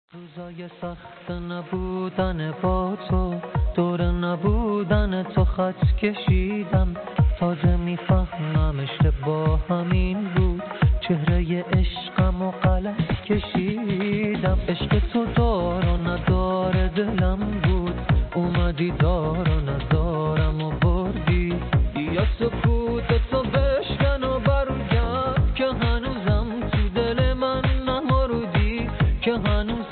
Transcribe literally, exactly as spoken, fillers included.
روزای سخت نبودن با تو، دور نبودن تو خط کشیدم. تازه میفهمم اشتباه همین بود، چهره عشقم و غلط کشیدم. عشق تو دار و ندار دلم بود، اومدی دار و ندارم و بردی. یا سکوت تو بشکن و برگرد که هنوزم تو دل من نمردی، که هنوز